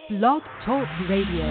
Blog Talk Radio.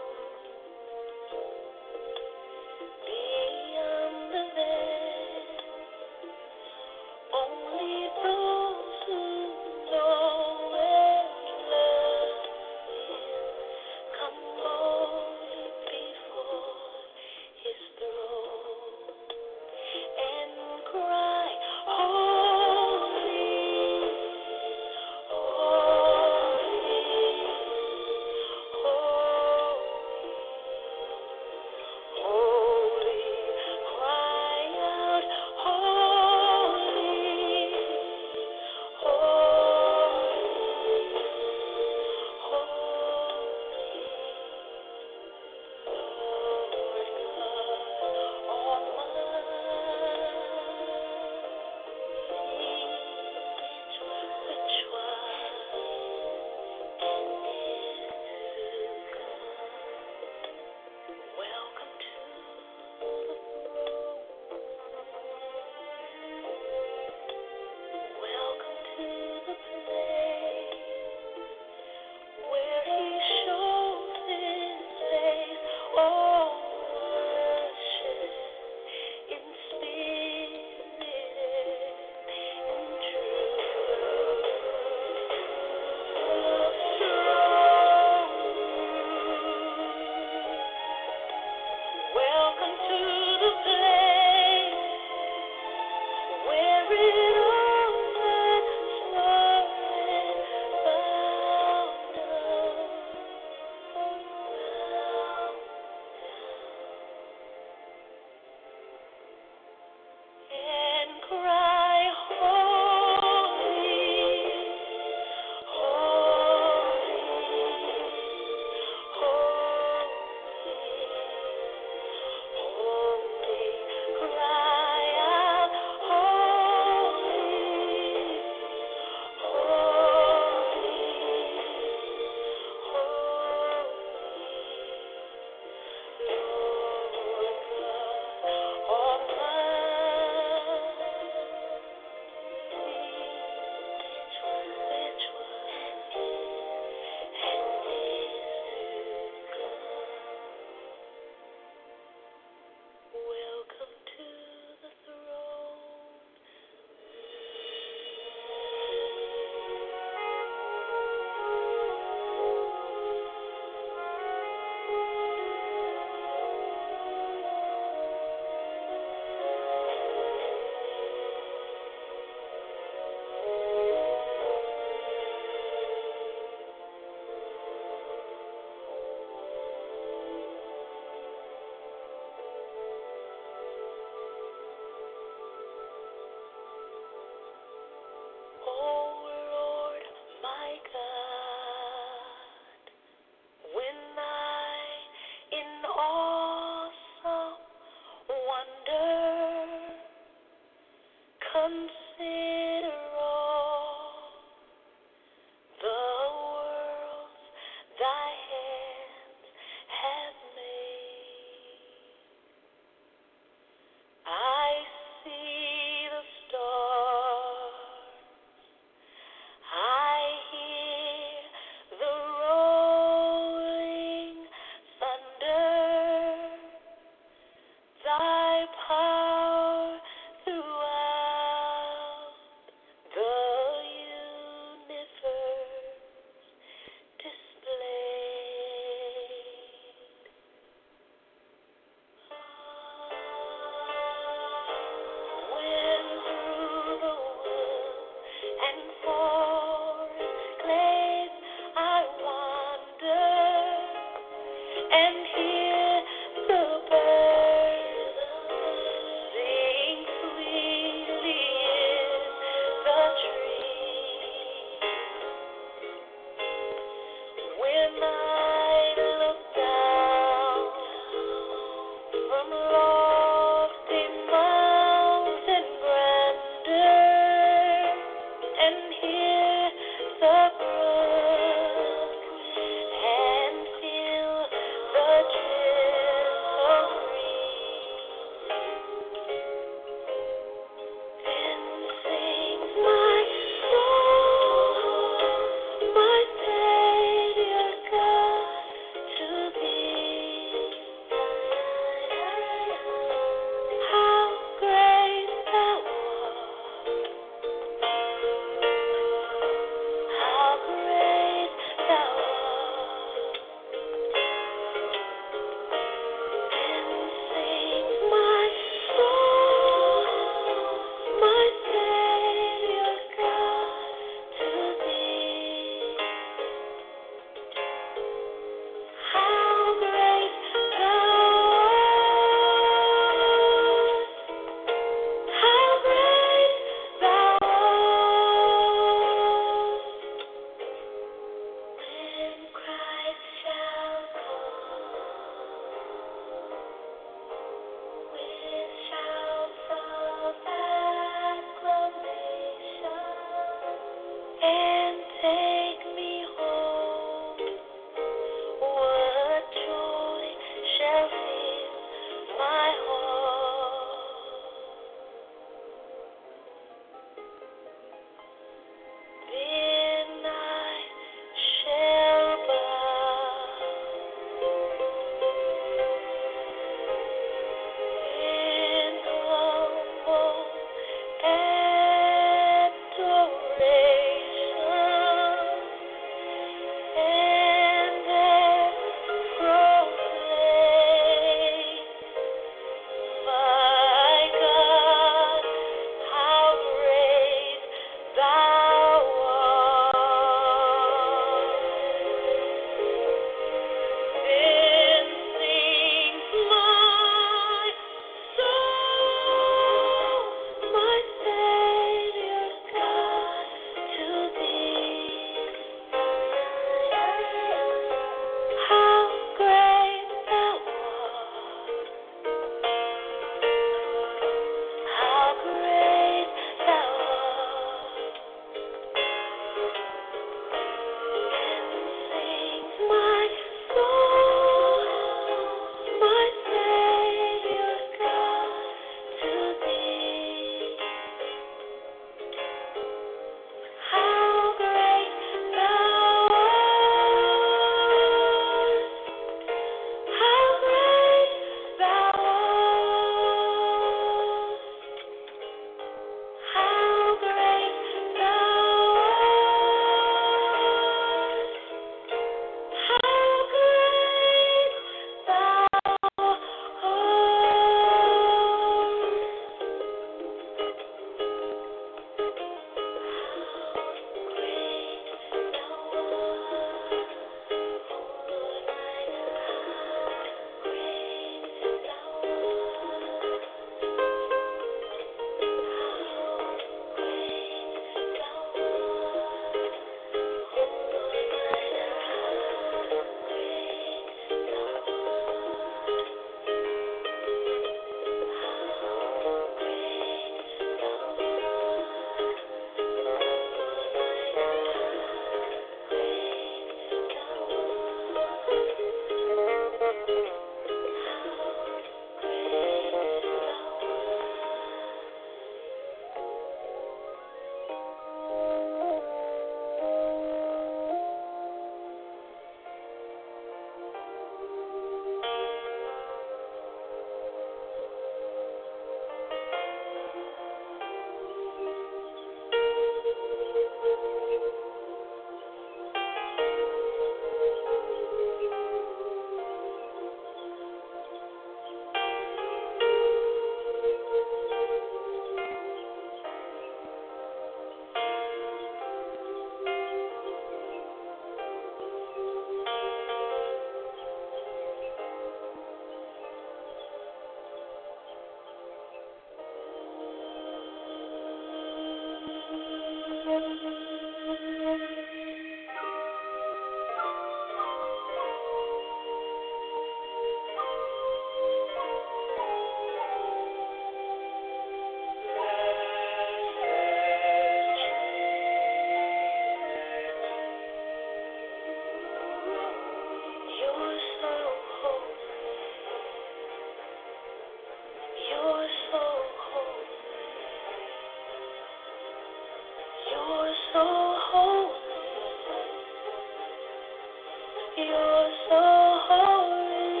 You're so holy.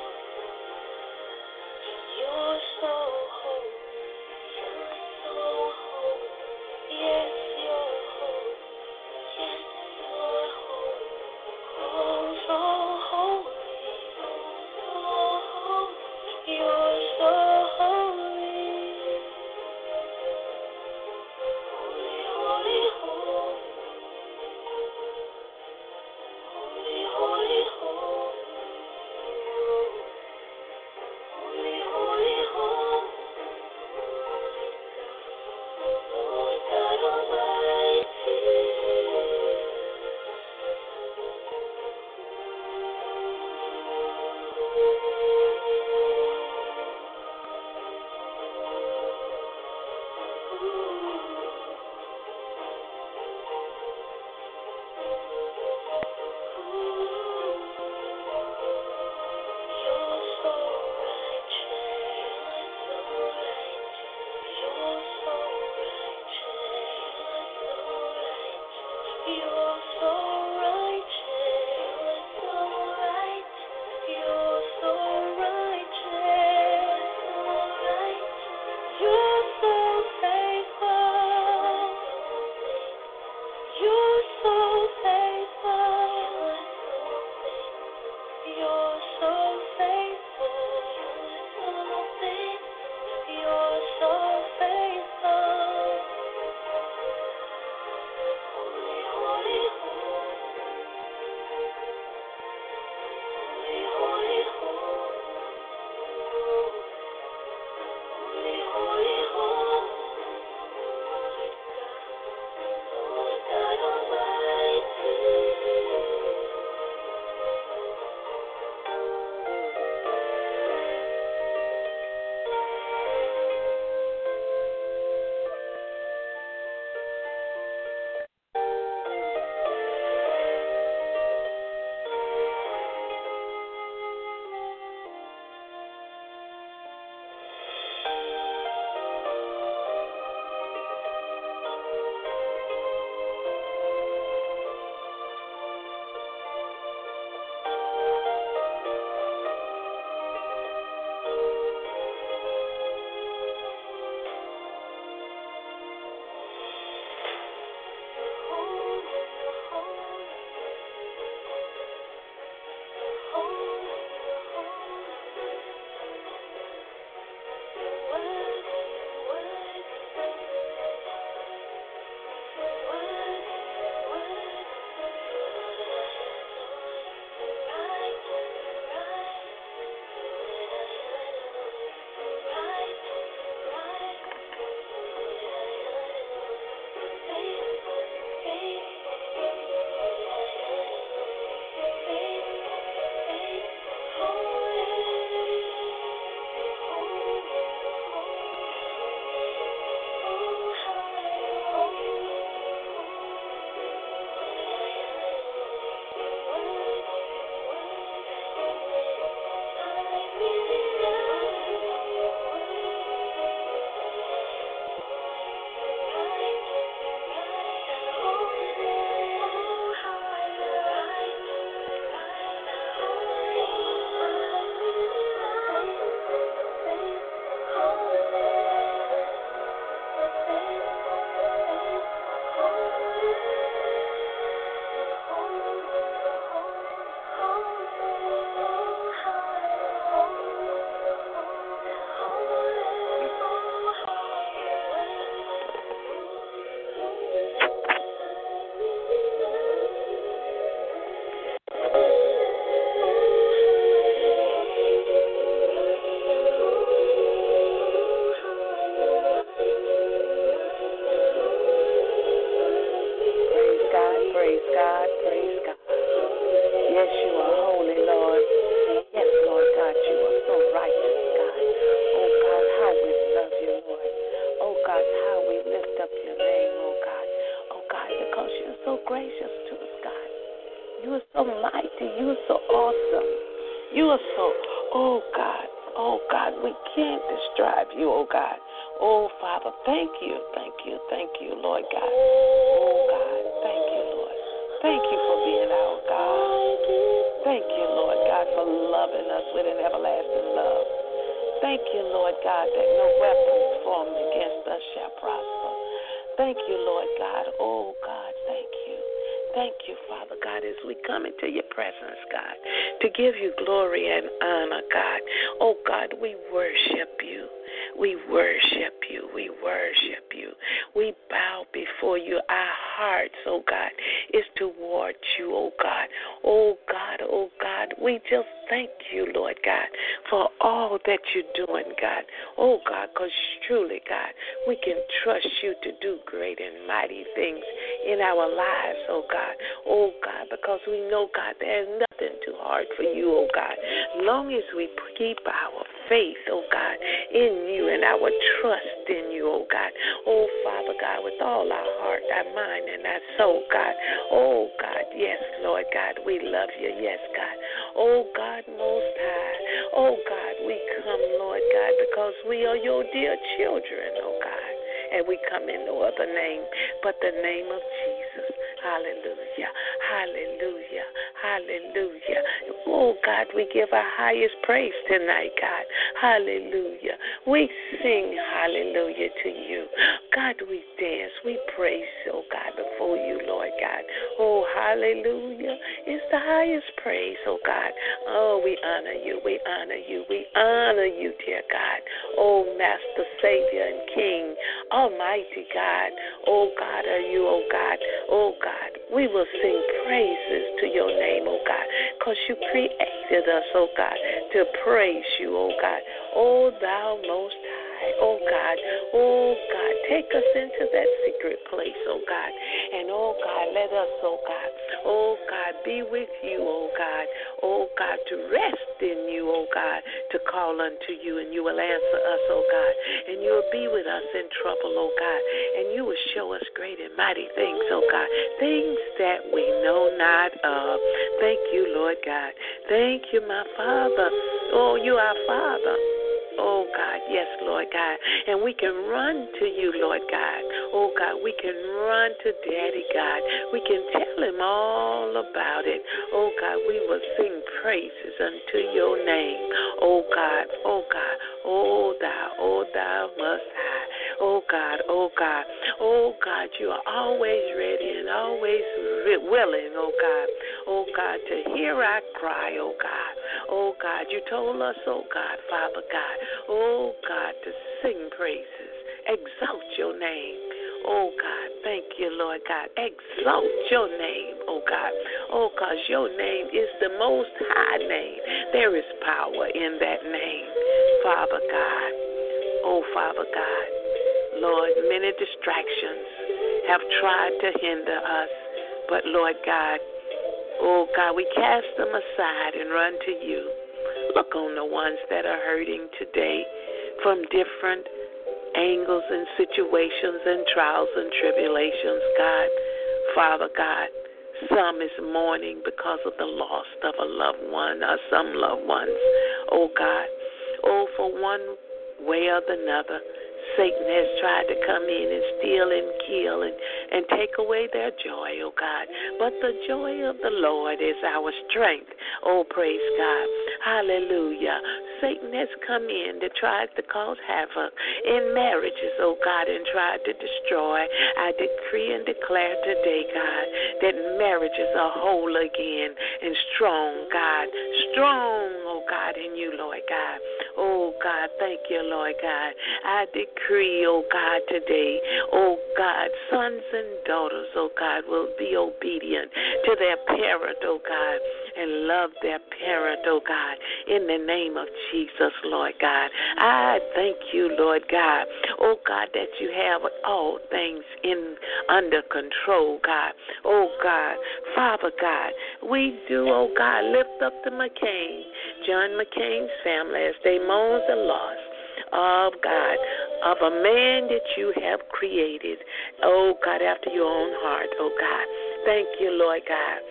You're so holy. You're so holy. Yes, you're holy. Yes, you're holy. Oh, so holy. So holy. You're so holy. Holy, holy, holy. Holy, holy, holy. Holy, holy, holy. Lord God Almighty. You're so righteous. You're so righteous. You're so righteous. You're so righteous. You're so faithful. You're so faithful. You're so faithful. You're so faithful. Holy, holy, holy, holy, holy, holy, holy, Lord God Almighty. We can't describe you, oh God. Oh, Father, thank you, Lord God. Oh, God, thank you, Lord. Thank you for being our God. loving us with an everlasting love. Thank you, Lord God, that no weapon formed against us shall prosper. Thank you, Lord God. Oh, God, thank you. Thank you, Father God, as we come into your presence, God, to give you glory and honor, God. Oh, God, we worship you. We worship you. We worship you. We bow before you. Our hearts, oh, God, is towards you, oh, God. Oh, God, oh, God. We just thank you, Lord God, for all that you're doing, God. Oh, God, because truly, God, we can trust you to do great and mighty things in our lives, oh, God. Oh, God, because we know, God, there's nothing too hard for you, oh, God. Long as we keep our faith, oh, God, in you and our trust in you, oh, God. Oh, Father God, with all our heart, our mind, and our soul, God. Oh, God, yes, Lord God, we love you, yes, God. Oh, God, most high. Oh, God, we come, Lord God, because we are your dear children, oh, God. And we come in no other name but the name of Jesus. Hallelujah. Hallelujah. Hallelujah. Oh, God, we give our highest praise tonight, God. Hallelujah. We sing hallelujah to you. God, we dance. We praise, oh, God, before you, Lord God. Oh, hallelujah. It's the highest praise, oh, God. Oh, we honor you. We honor you. We honor you, dear God. Oh, Master, Savior, and King, Almighty God. Oh, God, are you, oh, God. Oh, God. We will sing praises to your name, oh, God, because you created us, oh, God, to praise you, oh, God. Oh, thou most high, oh, God. Oh, God, take us into that secret place, oh, God. And, oh, God, let us, oh, God, oh, God, be with you, oh, God. Oh, God, to rest in you, oh, God, to call unto you, and you will answer us, oh, God. And you will be with us in trouble, oh, God. And you will show us great and mighty things, oh, God. Things that we know not of. Thank you, Lord God. Thank you, my Father. Oh, you are Father. Oh, God, yes, Lord God. And we can run to you, Lord God. Oh, God, we can run to Daddy God. We can tell him all about it. Oh, God, we will sing praises unto your name. Oh, God, oh, God, oh, thou most high. Oh, God, oh, God, oh, God, you are always ready and always willing, oh, God. Oh, God, to hear our cry, oh, God. Oh, God, you told us, oh, God, Father God, oh, God, to sing praises, exalt your name. Oh, God, thank you, Lord God. Exalt your name, oh, God. Oh, because your name is the most high name. There is power in that name, Father God. Oh, Father God. Lord, many distractions have tried to hinder us, but, Lord God, oh, God, we cast them aside and run to you. Look on the ones that are hurting today from different angles and situations and trials and tribulations, God. Father God, some is mourning because of the loss of a loved one or some loved ones. Oh, God, oh, for one way or another, Satan has tried to come in and steal and kill and take away their joy, oh God. But the joy of the Lord is our strength. Oh, praise God. Hallelujah. Satan has come in to try to cause havoc in marriages, oh God, and tried to destroy. I decree and declare today, God, that marriages are whole again and strong, God. Strong, oh God, in you, Lord God. Oh God, thank you, Lord God. I decree, oh God, today, oh God, sons and daughters, oh God, will be obedient to their parent, oh God, and love their parent, oh God, in the name of Jesus, Lord God. I thank you, Lord God, oh God, that you have all things under control, God. Oh God, Father God, we do, oh God, lift up the John McCain's family as they mourn the loss of God, of a man that you have created, oh God, after your own heart, oh God. Thank you, Lord God.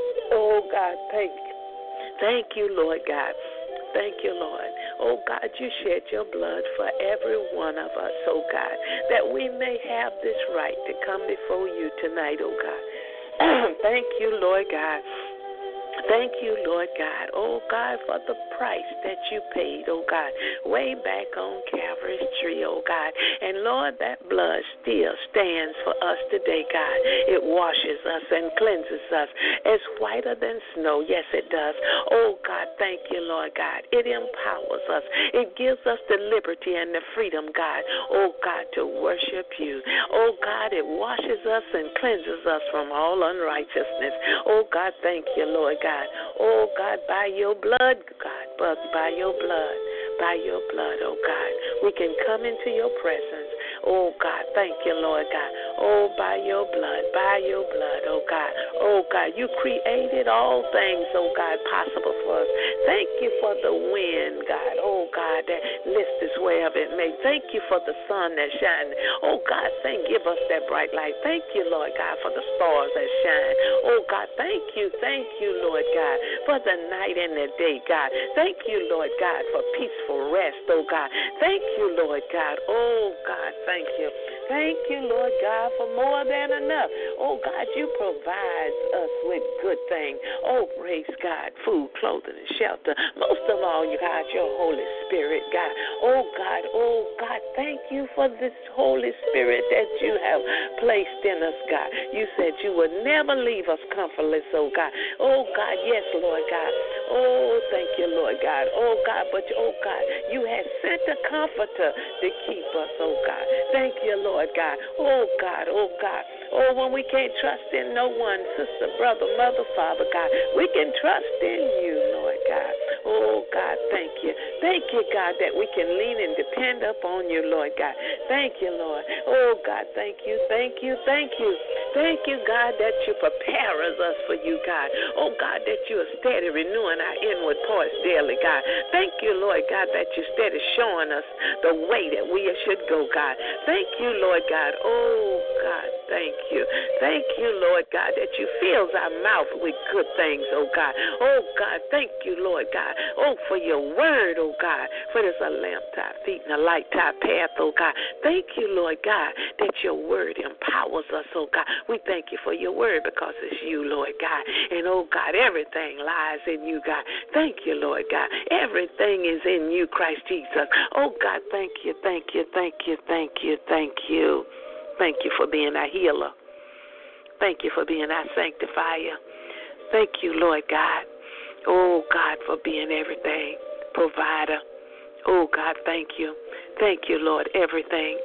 Oh God, thank you. Thank you, Lord God. Thank you, Lord. Oh God, you shed your blood for every one of us, oh God, that we may have this right to come before you tonight, oh God. Thank you, Lord God. Thank you, Lord God, oh God, for the price that you paid, oh God, way back on Calvary's tree, oh God. And Lord, that blood still stands for us today, God. It washes us and cleanses us as whiter than snow. Yes, it does. Oh God, thank you, Lord God. It empowers us. It gives us the liberty and the freedom, God, oh God, to worship you. Oh God, it washes us and cleanses us from all unrighteousness. Oh God, thank you, Lord God. Oh, God, by your blood, God, but by your blood, oh, God, we can come into your presence. Oh, God, thank you, Lord God. Oh, by your blood, oh, God. Oh, God, you created all things, oh, God, possible for us. Thank you for the wind, God. Oh, God, that lifts us wherever it may. Thank you for the sun that shines. Oh, God, give us that bright light. Thank you, Lord God, for the stars that shine. Oh, God, thank you, Lord God, for the night and the day, God. Thank you, Lord God, for peaceful rest, oh, God. Thank you, Lord God. Oh, God, thank you. Thank you, Lord God, for more than enough. Oh, God, you provide us with good things. Oh, praise God, food, clothing, and shelter. Most of all, you God, your Holy Spirit, God. Oh, God, thank you for this Holy Spirit that you have placed in us, God. You said you would never leave us comfortless, oh, God. Oh, God, yes, Lord God. Oh, thank you, Lord God. Oh, God, but, oh, God, you have sent a comforter to keep us, oh, God. Thank you, Lord God. Oh, God, oh, God. Oh, when we can't trust in no one, sister, brother, mother, father, God, we can trust in you, Lord God. Oh, God, thank you. Thank you, God, that we can lean and depend upon you, Lord God. Thank you, Lord. Oh, God, thank you, thank you, thank you. Thank you, God, that you prepare us for you, God. Oh, God, that you are steady renewing our inward parts daily, God. Thank you, Lord God, that you're steady showing us the way that we should go, God. Thank you, Lord God. Oh, God, thank you. Thank you, Lord God, that you fills our mouth with good things, oh, God. Oh, God, thank you, Lord God. Oh, for your word, oh, God, for there's a lamp to our feet and a light to our path, oh, God. Thank you, Lord God, that your word empowers us, oh, God. We thank you for your word because it's you, Lord God. And, oh, God, everything lies in you, God. Thank you, Lord God. Everything is in you, Christ Jesus. Oh, God, thank you, thank you, thank you, thank you, thank you. Thank you for being our healer. Thank you for being our sanctifier. Thank you, Lord God. Oh, God, for being everything. Provider. Oh, God, thank you. Thank you, Lord. Everything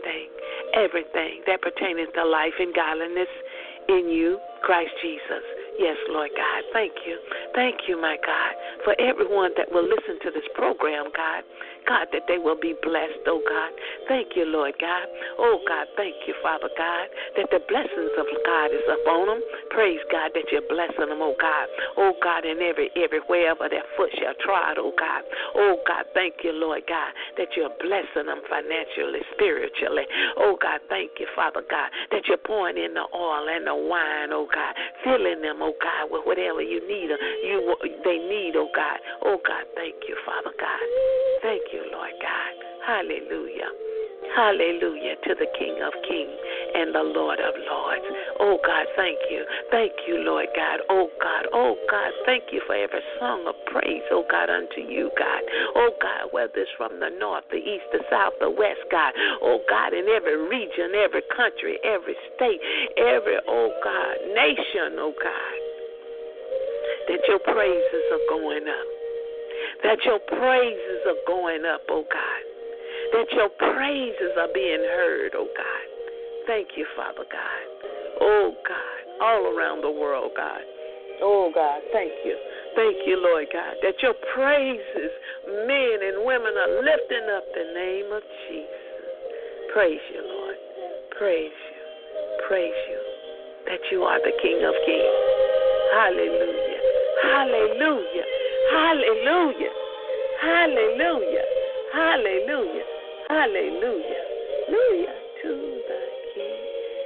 that pertains to life and godliness in you, Christ Jesus. Yes, Lord God. Thank you. Thank you, my God, for everyone that will listen to this program, God. God, that they will be blessed, oh God. Thank you, Lord God. Oh, God, thank you, Father God, that the blessings of God is upon them. Praise God that you're blessing them, oh God. Oh, God, in wherever their foot shall trod, oh God. Oh, God, thank you, Lord God, that you're blessing them financially, spiritually. Oh, God, thank you, Father God, that you're pouring in the oil and the wine, oh God, filling them, oh God, with whatever they need, oh God. Oh, God, thank you, Father God. Thank you, Lord God. Hallelujah. Hallelujah to the King of Kings and the Lord of Lords. Oh, God, thank you. Thank you, Lord God. Oh, God, thank you for every song of praise, oh, God, unto you, God. Oh, God, whether it's from the north, the east, the south, the west, God. Oh, God, in every region, every country, every state, every, oh, God, nation, oh, God, that your praises are going up. That your praises are going up, oh God. That your praises are being heard, oh God. Thank you, Father God. Oh God, all around the world, God. Oh God, thank you. Thank you, Lord God, that your praises, men and women are lifting up the name of Jesus. Praise you, Lord. Praise you. Praise you. That you are the King of Kings. Hallelujah. Hallelujah. Hallelujah. Hallelujah. Hallelujah. Hallelujah. Hallelujah to the King.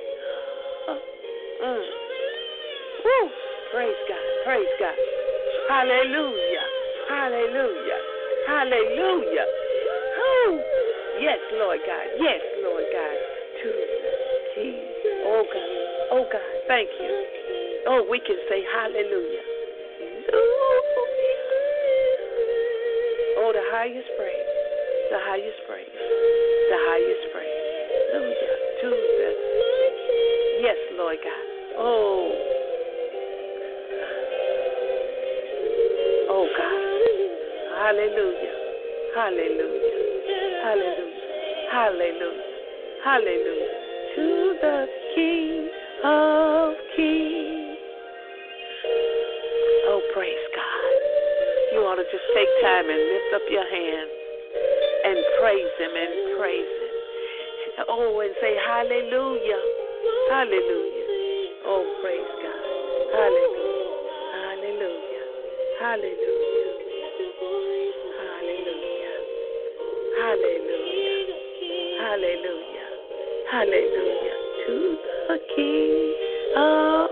Woo. Praise God. Praise God. Hallelujah. Hallelujah. Hallelujah. Oh, yes, Lord God. Yes, Lord God. To the King. Oh, God. Oh, God. Thank you. Oh, we can say hallelujah. Oh, the highest praise, the highest praise, the highest praise. Hallelujah. To the, yes, Lord God. Oh, oh God. Hallelujah. Hallelujah. Hallelujah. Hallelujah. Hallelujah. To the King of Kings. Oh, praise God. You ought to just take time and lift up your hands and praise Him and praise Him. Oh, and say hallelujah. Hallelujah. Oh, praise God. Hallelujah. Hallelujah. Hallelujah. Hallelujah. Hallelujah. Hallelujah. Hallelujah. To the King of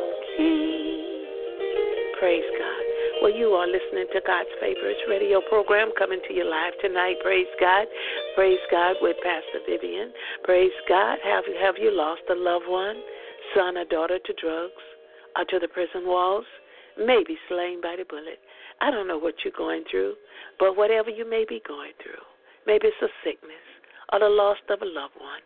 Kings. Praise God. Well, you are listening to God's Favorites radio program coming to you live tonight. Praise God. Praise God with Pastor Vivian. Praise God. Have you lost a loved one, son or daughter to drugs or to the prison walls? Maybe slain by the bullet. I don't know what you're going through, but whatever you may be going through, maybe it's a sickness or the loss of a loved one,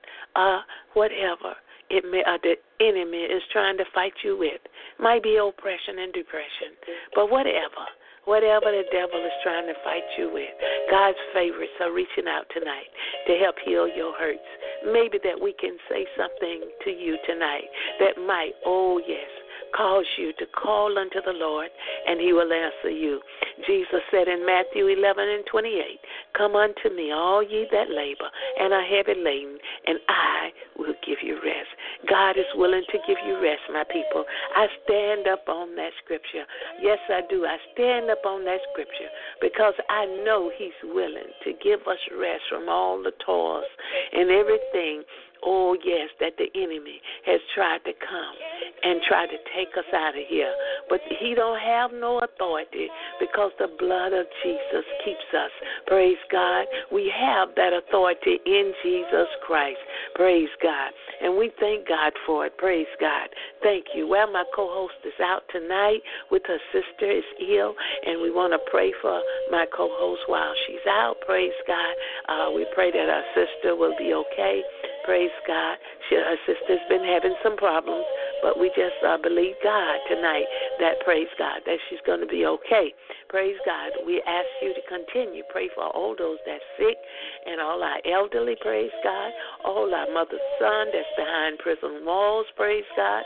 whatever it may, the enemy is trying to fight you with. Might be oppression and depression, but whatever the devil is trying to fight you with, God's favorites are reaching out tonight to help heal your hurts. Maybe that we can say something to you tonight that might, oh yes, cause you to call unto the Lord, and He will answer you. Jesus said in Matthew 11:28, "Come unto me, all ye that labor and are heavy laden, and I will give you rest." God is willing to give you rest, my people. I stand up on that scripture. Yes, I do. I stand up on that scripture because I know He's willing to give us rest from all the toils and everything. Oh, yes, that the enemy has tried to come and try to take us out of here. But he don't have no authority because the blood of Jesus keeps us. Praise God. We have that authority in Jesus Christ. Praise God. And we thank God for it. Praise God. Thank you. Well, my co-host is out tonight with her sister is ill, and we want to pray for my co-host while she's out. Praise God. We pray that our sister will be okay. Praise God. Her sister's been having some problems, but we just believe God tonight that, praise God, that she's going to be okay. Praise God. We ask you to continue. Pray for all those that's sick and all our elderly, praise God. All our mother's son that's behind prison walls, praise God.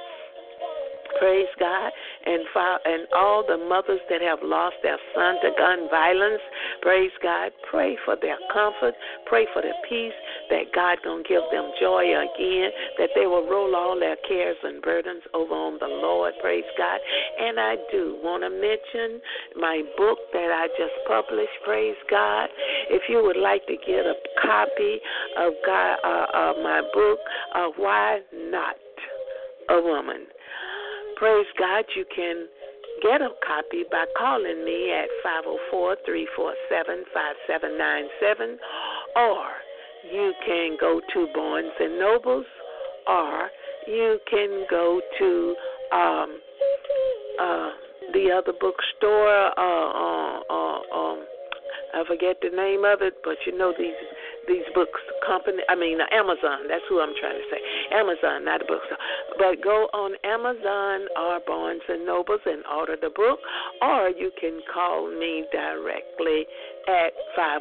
Praise God. And all the mothers that have lost their son to gun violence, praise God. Pray for their comfort. Pray for their peace, that God going to give them joy again, that they will roll all their cares and burdens over on the Lord, praise God. And I do want to mention my book that I just published, praise God. If you would like to get a copy of my book, Why Not a Woman? Praise God, you can get a copy by calling me at 504-347-5797, or you can go to Barnes & Nobles, or you can go to the other bookstore. I forget the name of it, but you know these books company. Amazon. That's who I'm trying to say. Amazon, not a bookstore. But go on Amazon or Barnes and Nobles and order the book, or you can call me directly at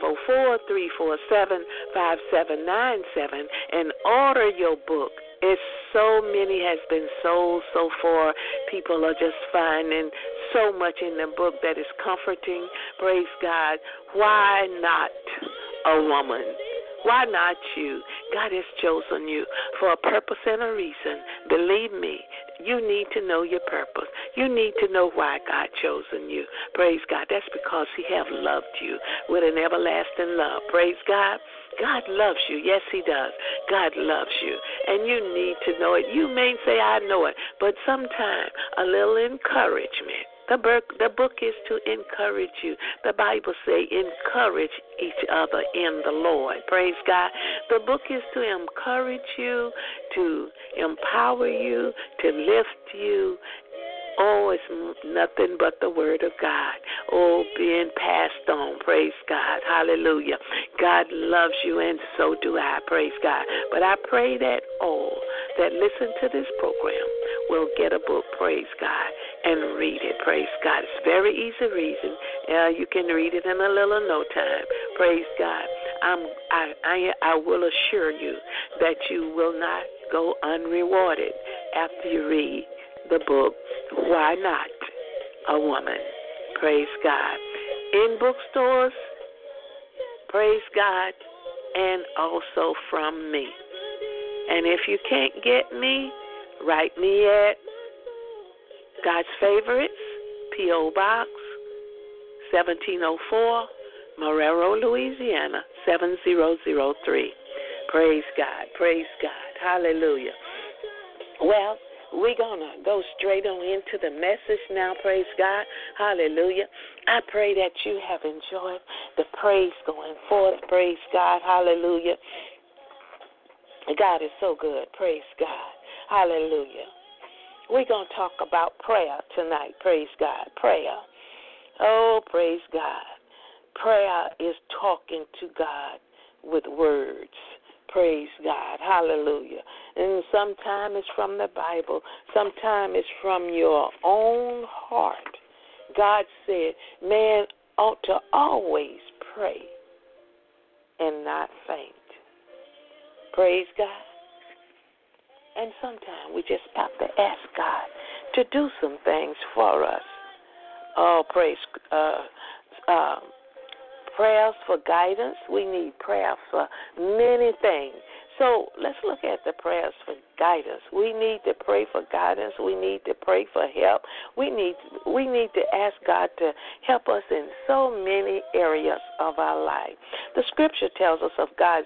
504-347-5797 and order your book. It's so many has been sold so far. People are just finding so much in the book that is comforting. Praise God. Why not a woman? Why not you? God has chosen you for a purpose and a reason. Believe me, you need to know your purpose. You need to know why God chosen you. Praise God. That's because He have loved you with an everlasting love. Praise God. God loves you. Yes, He does. God loves you. And you need to know it. You may say, I know it, but sometimes a little encouragement. The book is to encourage you. The Bible say encourage each other in the Lord. Praise God. The book is to encourage you, to empower you, to lift you. Oh, it's nothing but the word of God. Oh, being passed on. Praise God. Hallelujah. God loves you, and so do I. Praise God. But I pray that all that listen to this program will get a book, praise God, and read it. Praise God. It's very easy reading. You can read it in a little no time. Praise God. I will assure you that you will not go unrewarded after you read the book, Why Not a Woman? Praise God. In bookstores, praise God, and also from me. And if you can't get me, write me at God's Favorites, P.O. Box, 1704, Marrero, Louisiana, 7003. Praise God. Praise God. Hallelujah. Well, we're going to go straight on into the message now, praise God. Hallelujah. I pray that you have enjoyed the praise going forth, praise God. Hallelujah. God is so good, praise God. Hallelujah. We're going to talk about prayer tonight, praise God. Prayer. Oh, praise God. Prayer is talking to God with words. Praise God. Hallelujah. And sometimes it's from the Bible. Sometimes it's from your own heart. God said man ought to always pray and not faint. Praise God. And sometimes we just have to ask God to do some things for us. Oh, praise prayers for guidance. We need prayer for many things. So let's look at the prayers for guidance. We need to pray for guidance. We need to pray for help. We need to ask God to help us in so many areas of our life. The scripture tells us of God's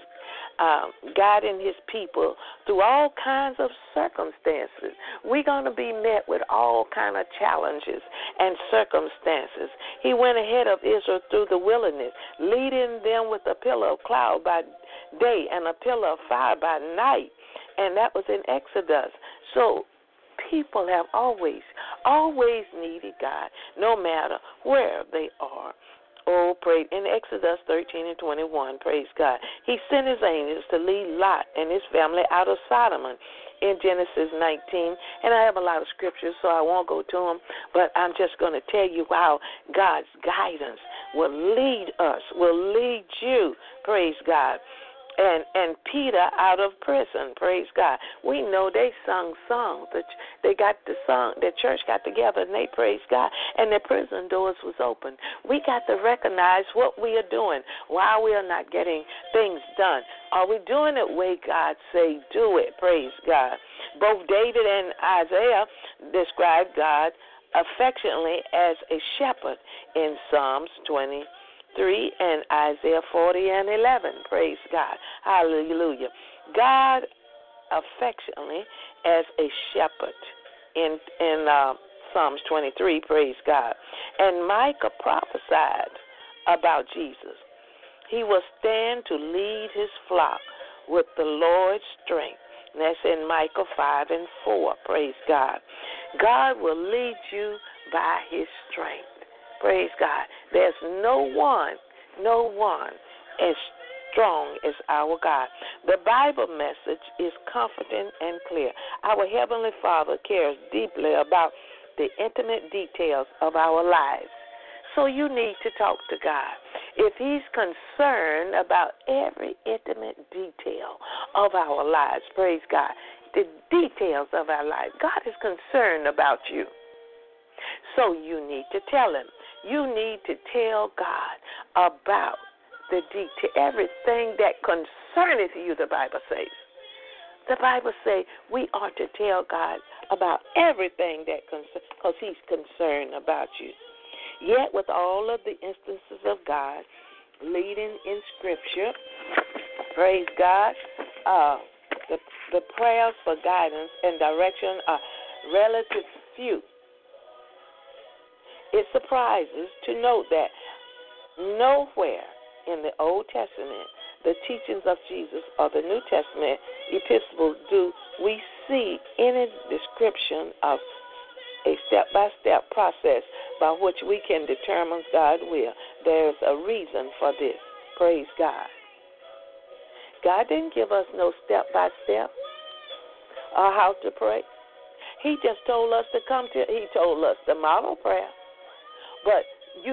guiding his people through all kinds of circumstances. We're going to be met with all kinds of challenges and circumstances. He went ahead of Israel through the wilderness, leading them with a pillar of cloud by day and a pillar of fire by night, and that was in Exodus. So people have always needed God, no matter where they are. Oh, praise. In Exodus 13 and 21, praise God. He sent his angels to lead Lot and his family out of Sodom in Genesis 19. And I have a lot of scriptures, so I won't go to them, but I'm just going to tell you how God's guidance will lead us, will lead you, praise God. And Peter out of prison, praise God. We know they sung songs. They got the song. The church got together and they praised God, and the prison doors was open. We got to recognize what we are doing, why we are not getting things done. Are we doing it the way God say do it? Praise God. Both David and Isaiah described God affectionately as a shepherd in Psalms 23 and Isaiah 40 and 11. Praise God. Hallelujah. God affectionately as a shepherd in Psalms 23. Praise God. And Micah prophesied about Jesus. He will stand to lead his flock with the Lord's strength. And that's in Micah 5 and 4. Praise God. God will lead you by his strength. Praise God. There's no one as strong as our God. The Bible message is comforting and clear. Our Heavenly Father cares deeply about the intimate details of our lives. So you need to talk to God. If he's concerned about every intimate detail of our lives, praise God, the details of our lives, God is concerned about you. So you need to tell him. You need to tell God about the detail, everything that concerneth you, the Bible says. The Bible says we are to tell God about everything that concerns, because he's concerned about you. Yet with all of the instances of God leading in Scripture, praise God, the prayers for guidance and direction are relatively few. It surprises to note that nowhere in the Old Testament, the teachings of Jesus, or the New Testament epistles do we see any description of a step-by-step process by which we can determine God's will. There's a reason for this. Praise God. God didn't give us no step-by-step or how to pray. He just told us he told us the model prayer. But,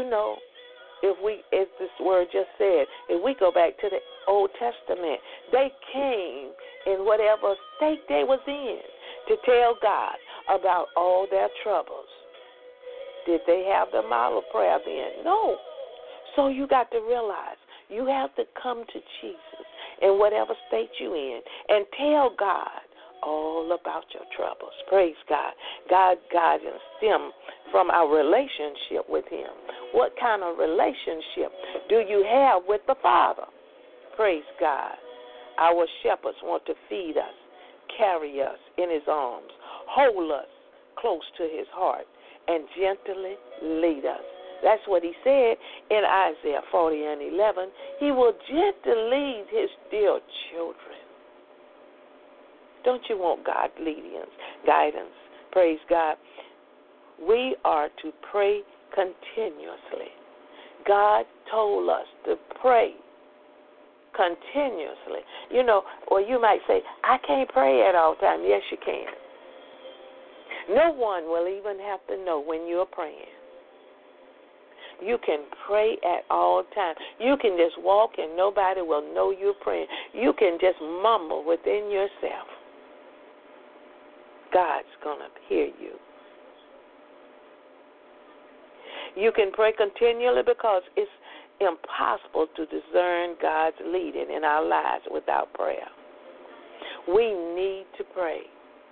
as this word just said, if we go back to the Old Testament, they came in whatever state they was in to tell God about all their troubles. Did they have the model prayer then? No. So you got to realize you have to come to Jesus in whatever state you're in and tell God all about your troubles. Praise God. God's guidance stems from our relationship with Him. What kind of relationship do you have with the Father? Praise God. Our shepherds want to feed us, carry us in His arms, hold us close to His heart, and gently lead us. That's what He said in Isaiah 40:11. He will gently lead His dear children. Don't you want God's guidance? Praise God. We are to pray continuously. God told us to pray continuously. Or you might say, I can't pray at all times. Yes, you can. No one will even have to know when you're praying. You can pray at all times. You can just walk and nobody will know you're praying. You can just mumble within yourself. God's going to hear you. You can pray continually because it's impossible to discern God's leading in our lives without prayer. We need to pray.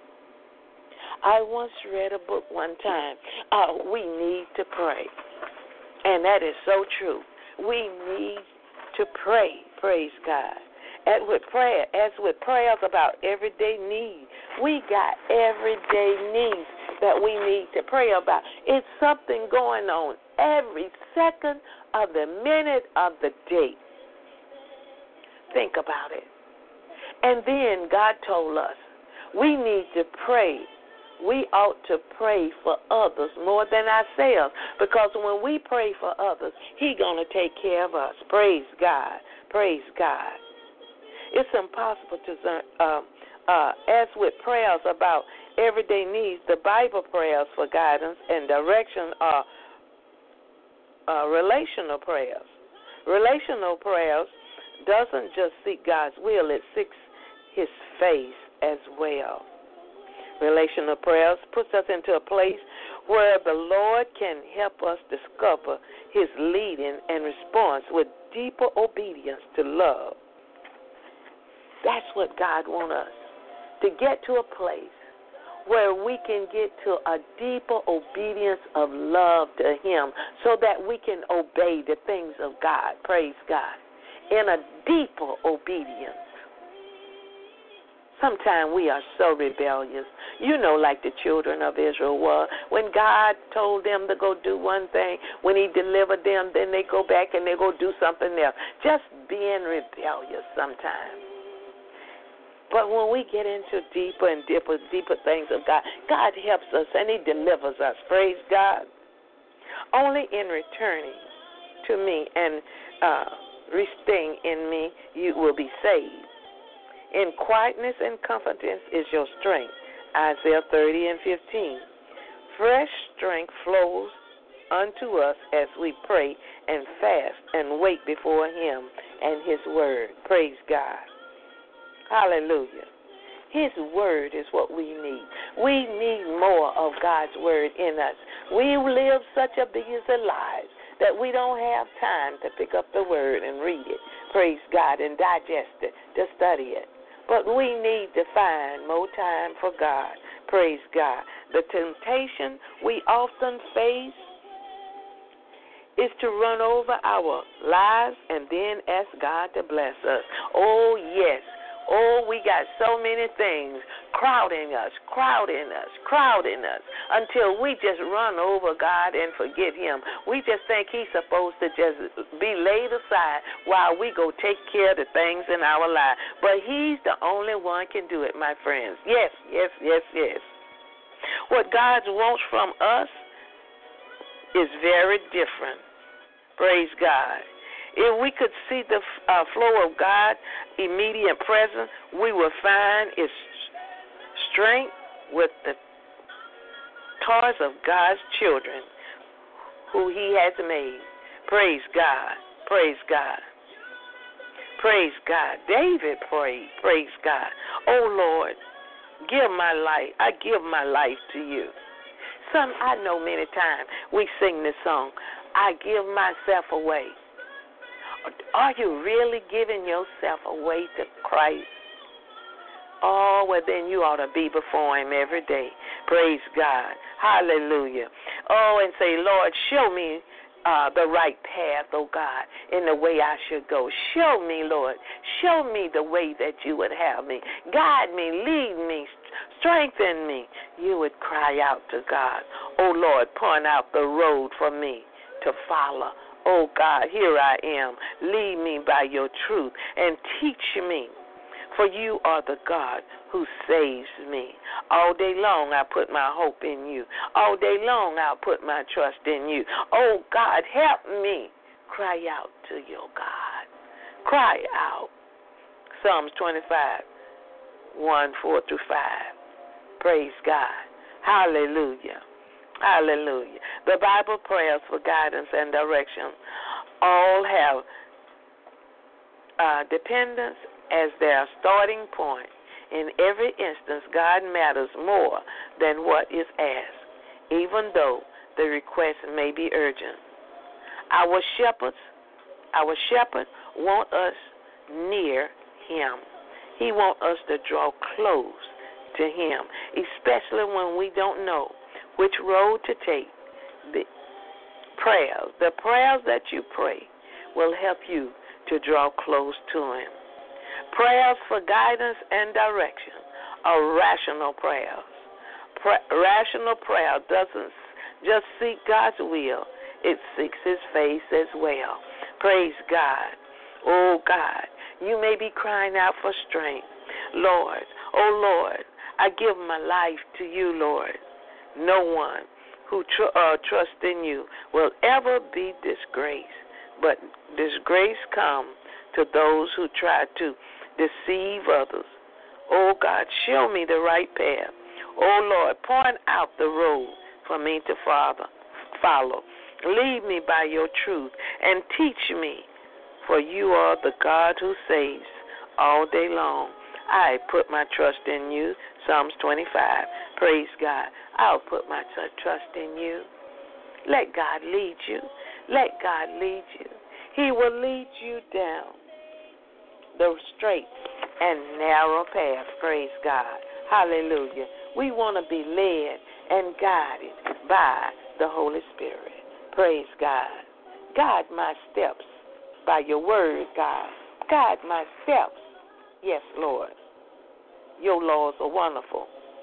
I once read a book one time. We need to pray. And that is so true. We need to pray. Praise God. As with prayers about everyday needs, we got everyday needs that we need to pray about. It's something going on every second of the minute of the day. Think about it. And then God told us we need to pray. We ought to pray for others more than ourselves, because when we pray for others, He's going to take care of us. Praise God. Praise God. It's impossible to as with prayers about everyday needs, the Bible prayers for guidance and direction are relational prayers. Relational prayers doesn't just seek God's will, it seeks His face as well. Relational prayers puts us into a place where the Lord can help us discover His leading and response with deeper obedience to love. That's what God wants us, to get to a place where we can get to a deeper obedience of love to Him so that we can obey the things of God. Praise God. In a deeper obedience. Sometimes we are so rebellious. Like the children of Israel were. When God told them to go do one thing, when He delivered them, then they go back and they go do something else. Just being rebellious sometimes. But when we get into deeper and deeper things of God, God helps us and He delivers us. Praise God. Only in returning to me and resting in me, you will be saved. In quietness and confidence is your strength. Isaiah 30:15. Fresh strength flows unto us as we pray and fast and wait before Him and His word. Praise God. Hallelujah. His word is what we need. We need more of God's word in us. We live such a busy lives that we don't have time to pick up the word and read it. Praise God, and digest it, to study it. But we need to find more time for God. Praise God. The temptation we often face is to run over our lives and then ask God to bless us. Oh, yes. Oh, we got so many things crowding us until we just run over God and forget Him. We just think He's supposed to just be laid aside while we go take care of the things in our life. But He's the only one can do it, my friends. Yes, yes, yes, yes. What God wants from us is very different. Praise God. If we could see the flow of God's immediate presence, we would find its strength with the toys of God's children who he has made. Praise God. Praise God. Praise God. David prayed. Praise God. Oh, Lord, give my life. I give my life to you. I know many times we sing this song, I give myself away. Are you really giving yourself away to Christ? Oh, well, then you ought to be before him every day. Praise God. Hallelujah. Oh, and say, Lord, show me the right path, oh God, in the way I should go. Show me, Lord. Show me the way that you would have me. Guide me, lead me, strengthen me. You would cry out to God. Oh, Lord, point out the road for me to follow. Oh, God, here I am. Lead me by your truth and teach me. For you are the God who saves me. All day long I put my hope in you. All day long I'll put my trust in you. Oh, God, help me. Cry out to your God. Cry out. Psalms 25, 1, 4 through 5. Praise God. Hallelujah. Hallelujah. The Bible prayers for guidance and direction all have dependence as their starting point. In every instance, God matters more than what is asked, even though the request may be urgent. Our shepherd want us near him. He wants us to draw close to him, especially when we don't know which road to take. The prayers that you pray will help you to draw close to him. Prayers for guidance and direction are rational prayers. Rational prayer doesn't just seek God's will, it seeks his face as well. Praise God. Oh, God, you may be crying out for strength. Lord, oh, Lord, I give my life to you, Lord. No one who trusts in you will ever be disgraced, but disgrace comes to those who try to deceive others. Oh, God, show me the right path. Oh, Lord, point out the road for me to follow. Lead me by your truth and teach me, for you are the God who saves all day long. I put my trust in you, Psalms 25. Praise God. I'll put my trust in you. Let God lead you. Let God lead you. He will lead you down the straight and narrow path. Praise God. Hallelujah. We want to be led and guided by the Holy Spirit. Praise God. Guide my steps by your word, God. Guide my steps. Yes, Lord. Your laws are wonderful.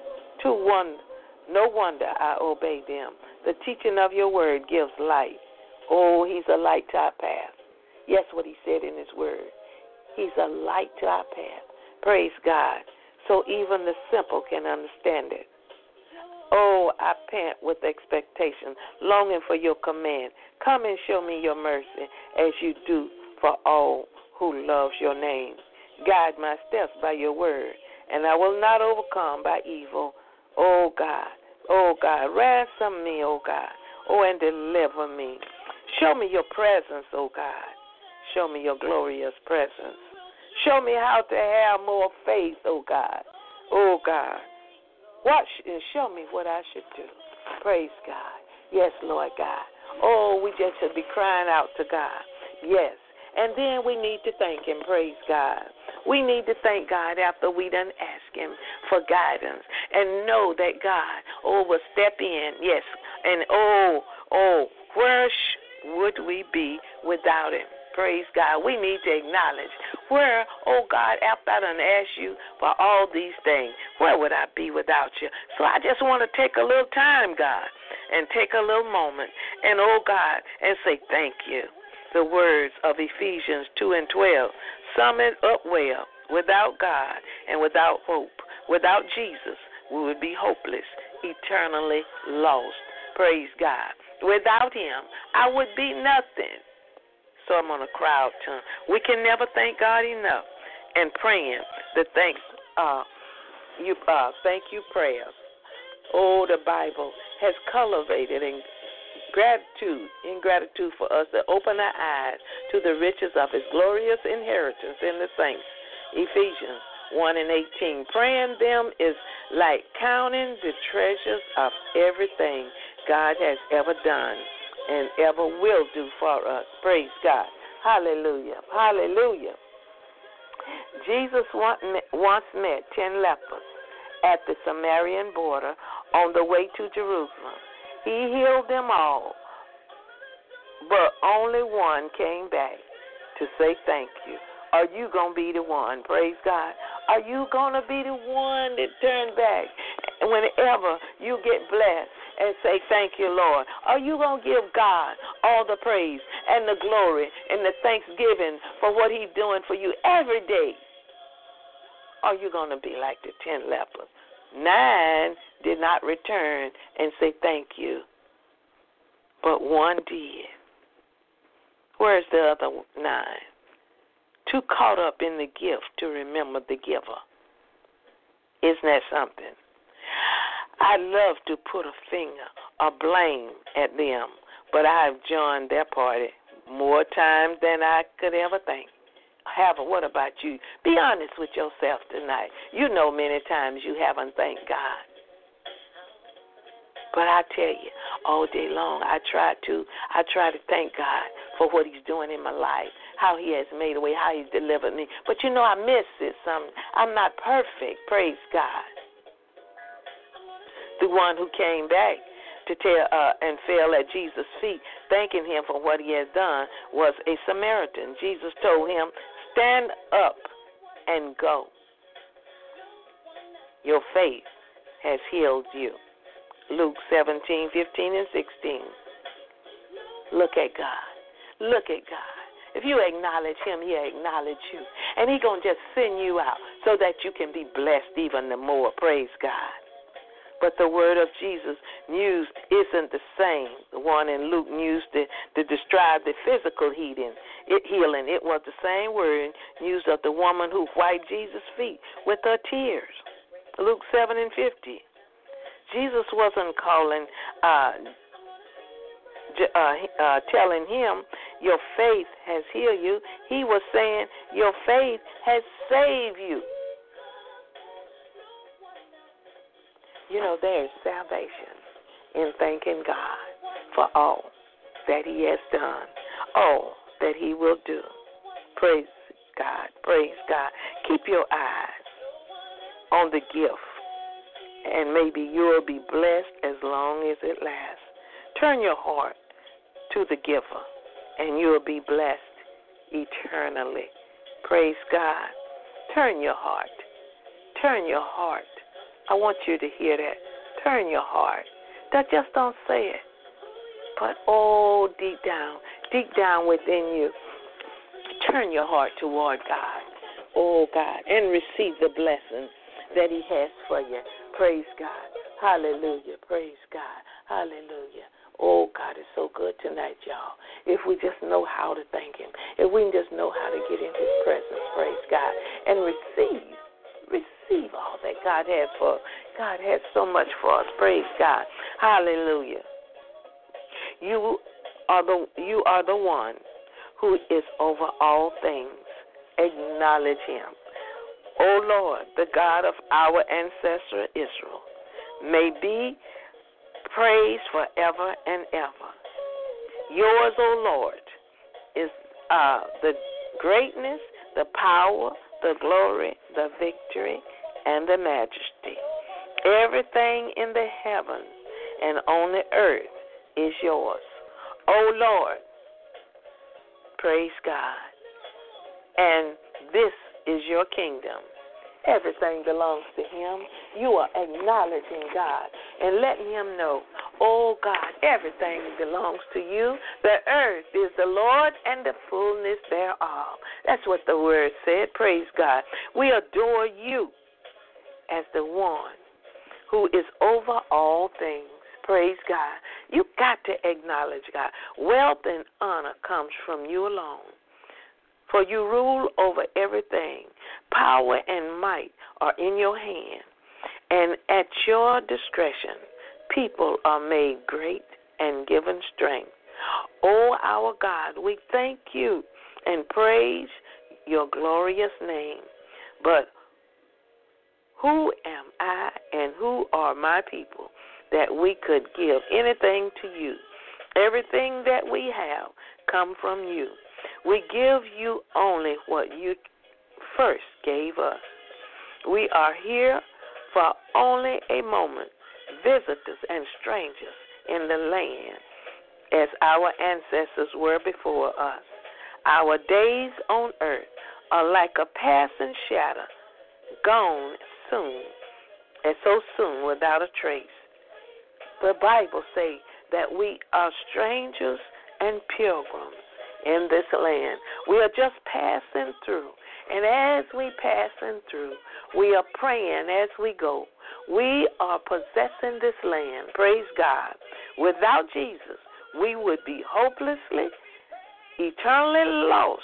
No wonder I obey them. The teaching of your word gives light. Oh, he's a light to our path. Yes, what he said in his word. He's a light to our path. Praise God. So even the simple can understand it. Oh, I pant with expectation, longing for your command. Come and show me your mercy as you do for all who loves your name. Guide my steps by your word, and I will not overcome by evil. Oh, God, ransom me, oh, God, oh, and deliver me. Show me your presence, oh, God. Show me your glorious presence. Show me how to have more faith, oh, God. Oh, God. Watch and show me what I should do. Praise God. Yes, Lord God. Oh, we just should be crying out to God. Yes. And then we need to thank him. Praise God. We need to thank God after we done ask him for guidance and know that God, will step in. Yes. And, where would we be without him? Praise God. We need to acknowledge where, oh God, after I done asked you for all these things, where would I be without you? So I just want to take a little time, God, and take a little moment and, oh God, and say thank you. The words of Ephesians 2 and 12 sum it up well. Without God and without hope, without Jesus, we would be hopeless, eternally lost. Praise God. Without him, I would be nothing. So I'm on a crowd tune. We can never thank God enough. And praying the thank you prayers. Oh, the Bible has cultivated in gratitude for us to open our eyes to the riches of his glorious inheritance in the saints. Ephesians 1:18. Praying them is like counting the treasures of everything God has ever done and ever will do for us. Praise God. Hallelujah. Hallelujah. Jesus once met 10 lepers at the Samaritan border on the way to Jerusalem. He healed them all, but only one came back to say thank you. Are you going to be the one? Praise God. Are you going to be the one that turn back whenever you get blessed and say thank you, Lord? Are you going to give God all the praise and the glory and the thanksgiving for what he's doing for you every day? Are you going to be like the 10 lepers? 9 did not return and say thank you, but one did. Where's the other 9? Too caught up in the gift to remember the giver. Isn't that something? I love to put a finger or blame at them, but I've joined their party more times than I could ever think. However, what about you? Be honest with yourself tonight. You know many times you haven't thanked God. But I tell you, all day long, I try to thank God for what he's doing in my life, how he has made a way, how he's delivered me. But you know, I miss it. I'm not perfect. Praise God. The one who came back to tell and fell at Jesus' feet, thanking him for what he has done, was a Samaritan. Jesus told him, stand up and go. Your faith has healed you. Luke 17:15 and 16. Look at God. Look at God. If you acknowledge him, he'll acknowledge you. And he's going to just send you out so that you can be blessed even the more. Praise God. But the word of Jesus used isn't the same. The one in Luke used to describe the physical healing. It was the same word used of the woman who wiped Jesus' feet with her tears. Luke 7:50. Jesus wasn't telling him, your faith has healed you. He was saying, your faith has saved you. You know, there is salvation in thanking God for all that he has done, all that he will do. Praise God. Praise God. Keep your eyes on the gift, and maybe you'll be blessed as long as it lasts. Turn your heart to the giver, and you'll be blessed eternally. Praise God. Turn your heart. Turn your heart. I want you to hear that. Turn your heart. Just don't say it. But deep down within you, turn your heart toward God. Oh, God, and receive the blessings that he has for you. Praise God. Hallelujah. Praise God. Hallelujah. Oh, God is so good tonight, y'all. If we just know how to thank him, if we just know how to get in his presence, praise God, and receive all that God has for us. God has so much for us. Praise God. Hallelujah. You are the one who is over all things. Acknowledge him. O Lord, the God of our ancestor Israel, may be praised forever and ever. Yours, O Lord, is the greatness, the power, the glory, the victory, and the majesty. Everything in the heavens and on the earth is yours. O Lord, praise God. And this is your kingdom. Everything belongs to him. You are acknowledging God and letting him know, oh God, everything belongs to you. The earth is the Lord and the fullness thereof. That's what the word said. Praise God. We adore you as the one who is over all things. Praise God. You got to acknowledge God. Wealth and honor comes from you alone. For you rule over everything. Power and might are in your hand. And at your discretion, people are made great and given strength. Oh, our God, we thank you and praise your glorious name. But who am I and who are my people that we could give anything to you? Everything that we have come from you. We give you only what you first gave us. We are here for only a moment, visitors and strangers in the land, as our ancestors were before us. Our days on earth are like a passing shadow, gone soon, and so soon without a trace. The Bible says that we are strangers and pilgrims in this land. We are just passing through. And as we passing through, we are praying as we go. We are possessing this land. Praise God. Without Jesus, we would be hopelessly, eternally lost.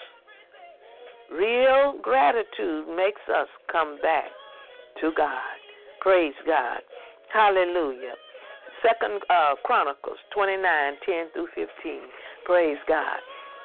Real gratitude makes us come back to God. Praise God. Hallelujah. Second Chronicles 29:10-15. Praise God.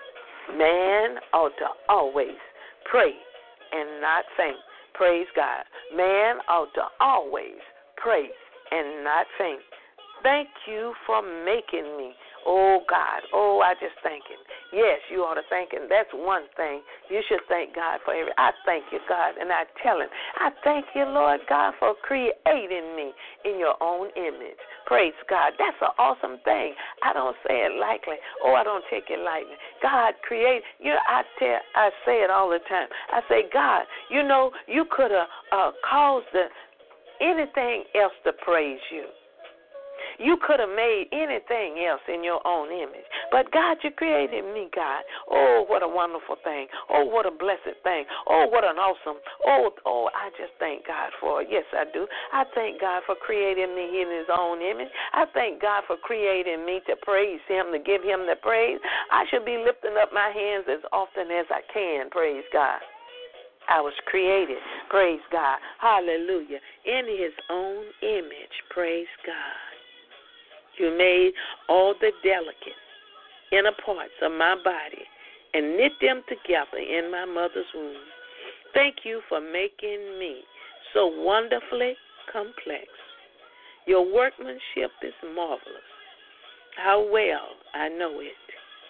Man ought to always pray and not faint. Praise God. Man ought to always pray and not faint. Thank you for making me. Oh, God. Oh, I just thank him. Yes, you ought to thank him. That's one thing. You should thank God for everything. I thank you, God, and I tell him, I thank you, Lord God, for creating me in your own image. Praise God. That's an awesome thing. I don't say it lightly. Oh, I don't take it lightly. God created. I say it all the time. I say, God, you could have caused anything else to praise you. You could have made anything else in your own image. But, God, you created me, God. Oh, what a wonderful thing. Oh, what a blessed thing. Oh, what an awesome. Oh, I just thank God for it. Yes, I do. I thank God for creating me in his own image. I thank God for creating me to praise him, to give him the praise. I should be lifting up my hands as often as I can. Praise God. I was created. Praise God. Hallelujah. In his own image. Praise God. You made all the delicate inner parts of my body and knit them together in my mother's womb. Thank you for making me so wonderfully complex. Your workmanship is marvelous. How well I know it.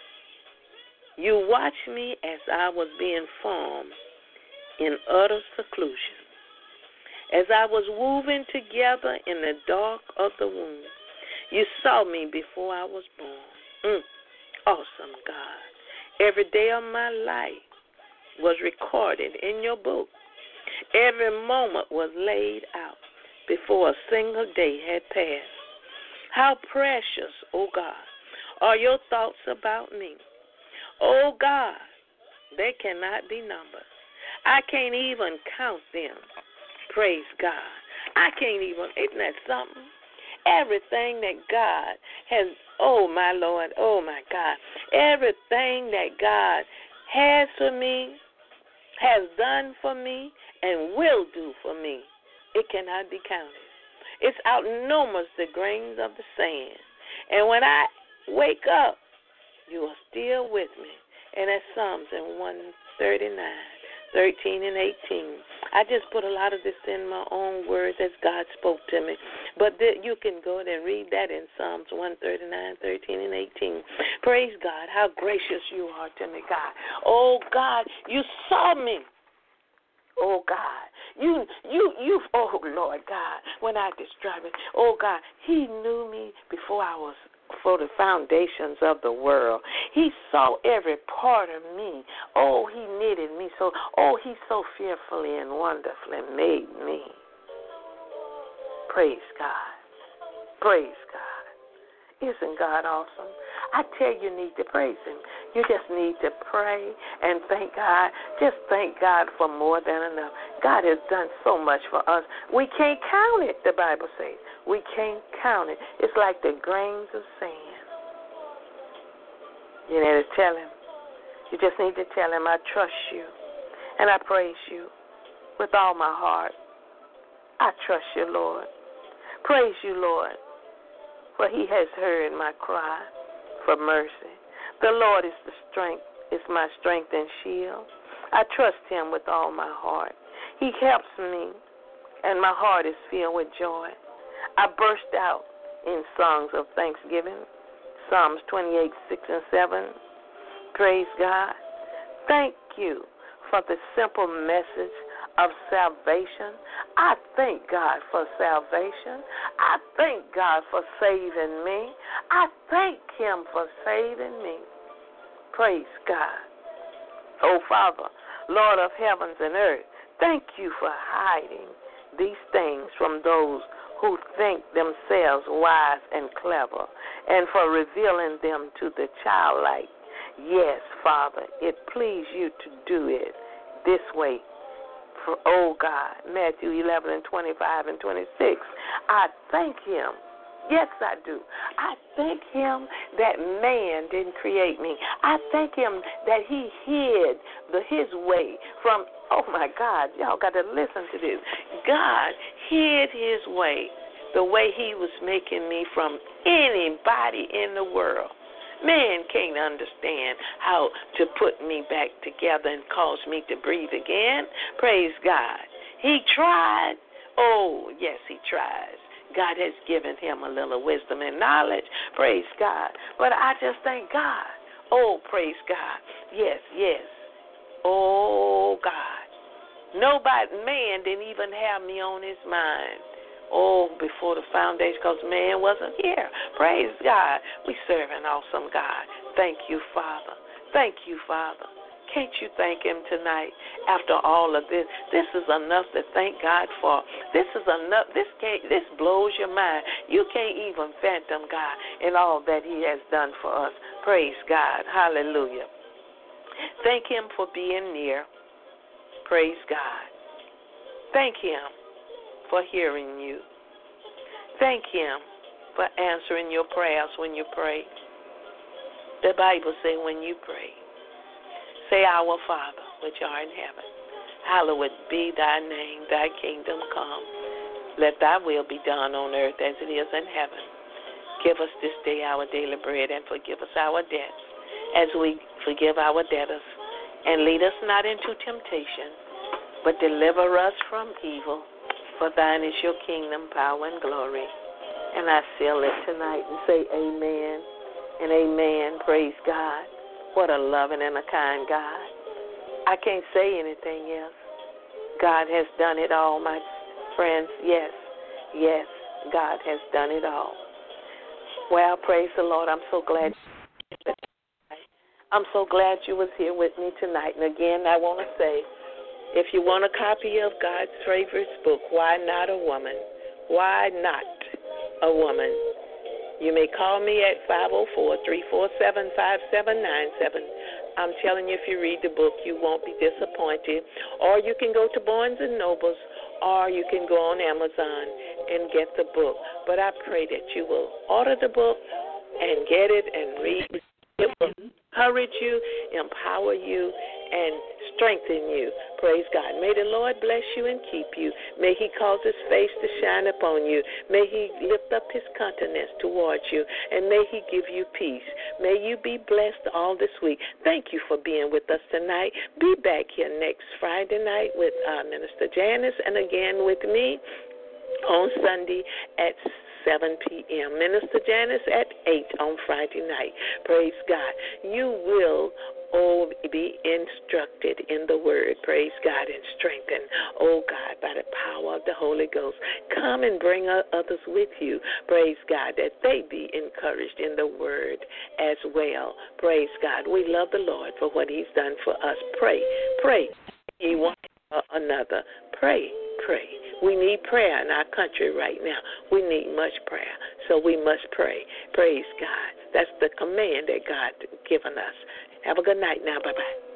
You watched me as I was being formed in utter seclusion, as I was woven together in the dark of the womb. You saw me before I was born. Awesome, God. Every day of my life was recorded in your book. Every moment was laid out before a single day had passed. How precious, oh God, are your thoughts about me. Oh God, they cannot be numbered. I can't even count them. Praise God. I can't even, isn't that something? Everything that God has, oh my Lord, oh my God, everything that God has for me, has done for me, and will do for me, it cannot be counted. It's outnumbers the grains of the sand. And when I wake up, you are still with me. And that's Psalms 139. 13 and 18. I just put a lot of this in my own words as God spoke to me. But you can go and read that in Psalms 139, 13 and 18. Praise God, how gracious you are to me, God. Oh, God, you saw me. Oh, God, you, oh, Lord God, when I describe it, oh, God, he knew me before for the foundations of the world. He saw every part of me. Oh, he knitted me so. Oh, he so fearfully and wonderfully made me. Praise God. Praise God. Isn't God awesome? I tell you, you need to praise him. You just need to pray and thank God. Just thank God for more than enough. God has done so much for us. We can't count it, the Bible says. We can't count it. It's like the grains of sand. You need to tell him. You just need to tell him, I trust you and I praise you with all my heart. I trust you, Lord. Praise you, Lord, for he has heard my cry for mercy. The Lord is my strength and shield. I trust him with all my heart. He helps me, and my heart is filled with joy. I burst out in songs of thanksgiving. Psalms 28, 6 and 7. Praise God. Thank you for the simple message of salvation. I thank God for salvation. I thank God for saving me. I thank him for saving me. Praise God. Oh, Father, Lord of heavens and earth, thank you for hiding these things from those who think themselves wise and clever, and for revealing them to the childlike. Yes, Father, it pleased you to do it this way. Oh, God, Matthew 11 and 25 and 26. I thank him. Yes, I do. I thank him that man didn't create me. I thank him that he hid his way from, oh, my God, y'all got to listen to this. God hid his way, the way he was making me from anybody in the world. Man can't understand how to put me back together and cause me to breathe again. Praise God. He tried. Oh, yes, he tries. God has given him a little wisdom and knowledge. Praise God. But I just thank God. Oh, praise God. Yes, yes. Oh, God. Nobody, man didn't even have me on his mind. Oh, before the foundation, because man wasn't here. Praise God. We serve an awesome God. Thank you, Father. Thank you, Father. Can't you thank him tonight after all of this? This is enough to thank God for. This is enough. This blows your mind. You can't even fathom God and all that he has done for us. Praise God. Hallelujah. Thank him for being near. Praise God. Thank him for hearing you. Thank him for answering your prayers when you pray. The Bible says when you pray, say, Our Father, which art in heaven, hallowed be thy name, thy kingdom come. Let thy will be done on earth as it is in heaven. Give us this day our daily bread, and forgive us our debts as we forgive our debtors. And lead us not into temptation, but deliver us from evil. For thine is your kingdom, power, and glory. And I seal it tonight and say amen and amen. Praise God. What a loving and a kind God. I can't say anything else. God has done it all, my friends. Yes, yes, God has done it all. Well, praise the Lord. I'm so glad. I'm so glad you was here with me tonight. And again, I want to say, if you want a copy of God's favorite book, Why Not a Woman? Why Not a Woman? You may call me at 504-347-5797. I'm telling you, if you read the book, you won't be disappointed. Or you can go to Barnes & Nobles, or you can go on Amazon and get the book. But I pray that you will order the book and get it and read it. It will encourage you, empower you, and strengthen you. Praise God. May the Lord bless you and keep you. May he cause his face to shine upon you. May he lift up his countenance towards you, and may he give you peace. May you be blessed all this week. Thank you for being with us tonight. Be back here next Friday night with Minister Janice, and again with me on Sunday at 7 p.m. Minister Janice at 8 on Friday night. Praise God. You will be instructed in the word, praise God, and strengthened, oh God, by the power of the Holy Ghost. Come and bring others with you, praise God, that they be encouraged in the word as well. Praise God. We love the Lord for what he's done for us. Pray, pray. He wants another. Pray, pray. We need prayer in our country right now. We need much prayer, so we must pray. Praise God. That's the command that God given us. Have a good night now. Bye-bye.